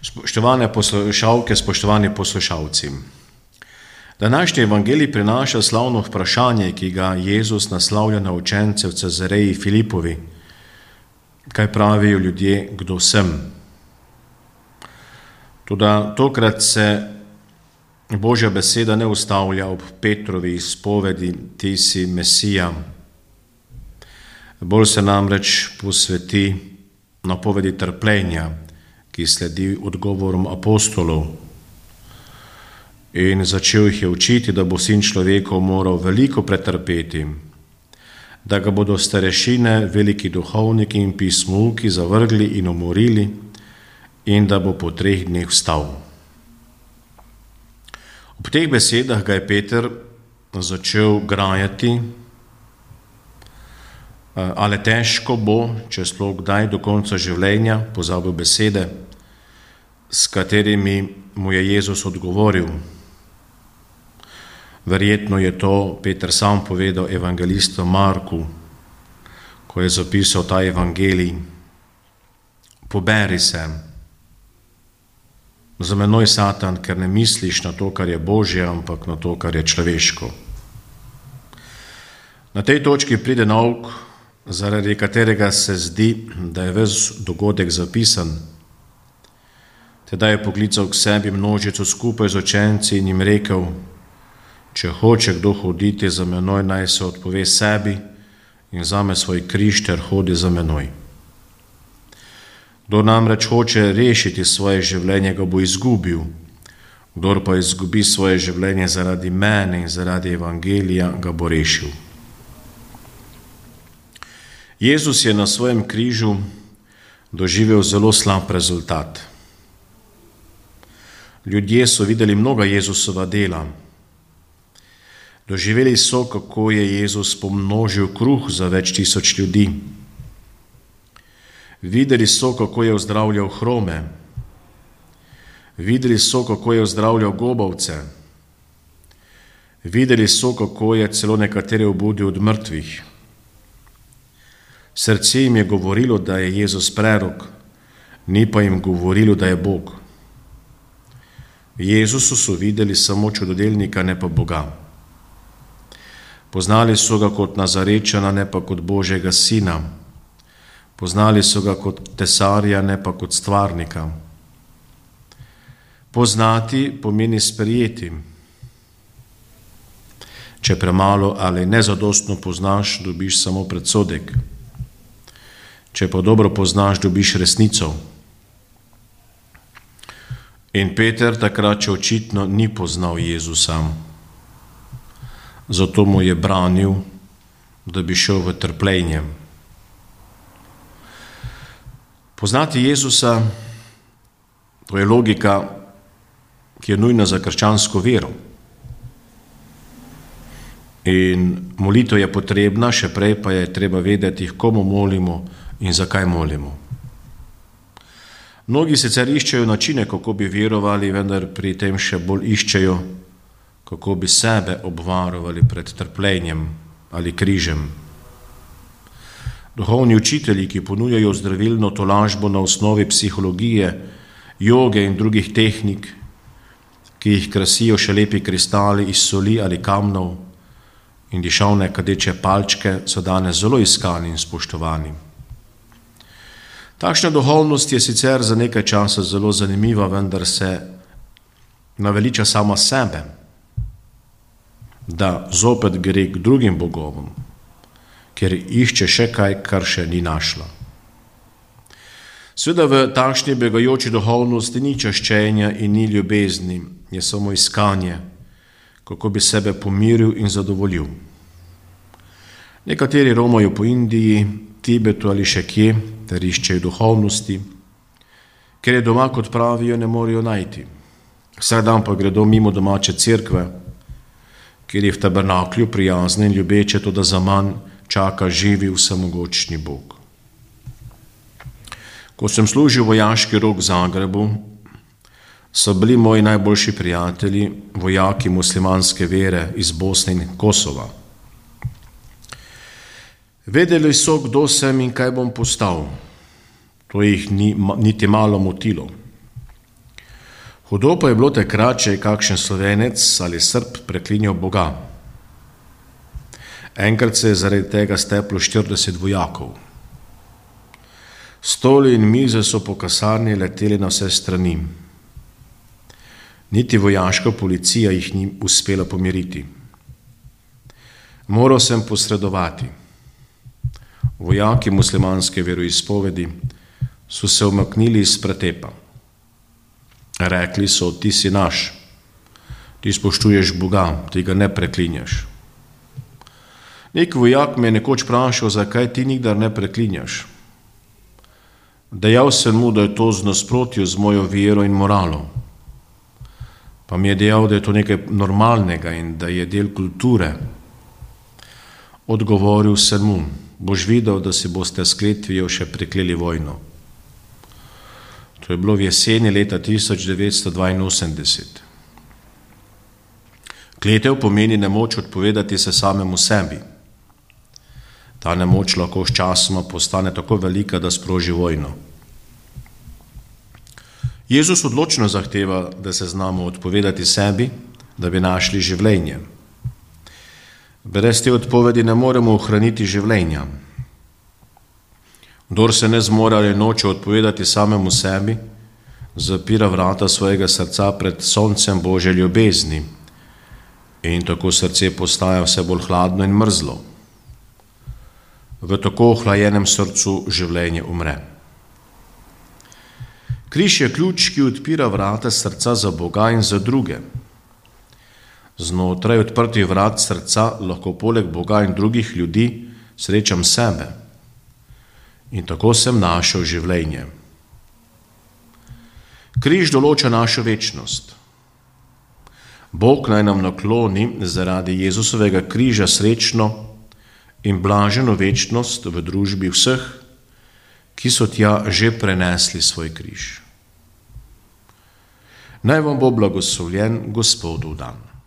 Spoštovane poslušalke, spoštovani poslušalci. Današnji evangelij prinaša slavno vprašanje, ki ga Jezus naslavlja na učence v Cezareji Filipovi. Kaj pravijo ljudje, kdo sem? Toda tokrat se Božja beseda ne ustavlja ob Petrovi izpovedi, ti si Mesija. Bolj se namreč posveti napovedi trpljenja, ki sledi odgovorom apostolov. In začel jih je učiti, da bo Sin človekov moral veliko pretrpeti, da ga bodo starešine, veliki duhovniki in pismouki zavrgli in umorili in da bo po 3 dneh vstal. Ob teh besedah ga je Peter začel grajati, ali težko bo, če sploh kdaj do konca življenja, pozabil besede, s katerimi mu je Jezus odgovoril. Verjetno je to Peter sam povedal evangelistu Marku, ko je zapisal ta evangelij. Poberi se. Za menoj, Satan, ker ne misliš na to, kar je Božje, ampak na to, kar je človeško. Na tej točki pride nauk, zaradi katerega se zdi, da je ves dogodek zapisan. Tedaj je poklical k sebi množico skupaj z učenci in jim rekel: če hoče kdo hoditi za menoj, naj se odpove sebi in vzame svoj križ ter hodi za menoj. Kdor namreč hoče rešiti svoje življenje, ga bo izgubil. Kdor pa izgubi svoje življenje zaradi mene in zaradi evangelija, ga bo rešil. Jezus je na svojem križu doživel zelo slab rezultat. Ljudje so videli mnoga Jezusova dela. Doživeli so, kako je Jezus pomnožil kruh za več tisoč ljudi. Videli so, kako je ozdravljal hrome. Videli so, kako je ozdravljal gobavce. Videli so, kako je celo nekatere obudil od mrtvih. Srce jim je govorilo, da je Jezus prerok, ni pa jim govorilo, da je Bog. V Jezusu so videli samo čudodelnika, ne pa Boga. Poznali so ga kot Nazarečana, ne pa kot Božjega sina. Poznali so ga kot tesarja, ne pa kot stvarnika. Poznati pomeni sprejeti. Če premalo ali nezadostno poznaš, dobiš samo predsodek. Če pa dobro poznaš, dobiš resnico. In Peter takrat še očitno ni poznal Jezusa. Zato mu je branil, da bi šel v trpljenje. Poznati Jezusa, to je logika, ki je nujna za krščansko vero. In molitev je potrebna, še prej pa je treba vedeti, komu molimo in zakaj molimo. Mnogi sicer iščejo načine, kako bi verovali, vendar pri tem še bolj iščejo, kako bi sebe obvarovali pred trpljenjem ali križem. Duhovni učitelji, ki ponujajo zdravilno tolažbo na osnovi psihologije, joge in drugih tehnik, ki jih krasijo še lepi kristali iz soli ali kamnov in dišavne kadeče palčke, so danes zelo iskani in spoštovani. Takšna duhovnost je sicer za nekaj časa zelo zanimiva, vendar se naveliča sama sebe, da zopet gre k drugim bogovom, ker išče še kaj, kar še ni našla. Seveda v takšni begajoči duhovnosti ni čaščenja in ni ljubezni, je samo iskanje, kako bi sebe pomiril in zadovoljil. Nekateri romajo po Indiji, Tibetu ali še kje, ter iščejo duhovnosti, ker je doma, kot pravijo, ne morejo najti. Vsak dan pa gredo mimo domače cerkve, kjer je v tabernaklju prijazne in ljubeče, to da zaman čaka živi vsemogočni Bog. Ko sem služil vojaški rok v Zagrebu, so bili moji najboljši prijatelji vojaki muslimanske vere iz Bosne in Kosova. Vedeli so, kdo sem in kaj bom postal. To jih ni niti malo motilo. Hudo pa je bilo takrat, če je kakšen Slovenec ali Srb preklinjal Boga. Enkrat se je zaradi tega steplo 40 vojakov. Stoli in mize so po kasarni leteli na vse strani. Niti vojaška policija jih ni uspela pomiriti. Moral sem posredovati. Vojaki muslimanske veroizpovedi so se umaknili iz pretepa. Rekli so, ti si naš, ti spoštuješ Boga, ti ga ne preklinjaš. Nek vojak me je nekoč vprašal, zakaj ti nikdar ne preklinjaš. Dejal sem mu, da je to z nasprotju z mojo vero in moralo. Pa mi je dejal, da je to nekaj normalnega in da je del kulture. Odgovoril sem mu, boš videl, da si boste s kletvijo še prekleli vojno. To je bilo v jeseni leta 1982. Kletev pomeni nemoč odpovedati se samemu sebi. Ta nemoč lahko sčasoma postane tako velika, da sproži vojno. Jezus odločno zahteva, da se znamo odpovedati sebi, da bi našli življenje. Brez te odpovedi ne moremo ohraniti življenja. Kdor se ne zmore ali noče odpovedati samemu sebi, zapira vrata svojega srca pred soncem Božje ljubezni in tako srce postaja vse bolj hladno in mrzlo. V tako ohlajenem srcu življenje umre. Križ je ključ, ki odpira vrata srca za Boga in za druge. Znotraj odprtih vrat srca lahko poleg Boga in drugih ljudi srečam sebe. In tako sem našel življenje. Križ določa našo večnost. Bog naj nam nakloni zaradi Jezusovega križa srečno in blaženo večnost v družbi vseh, ki so tja že prenesli svoj križ. Naj vam bo blagoslovljen Gospodov dan.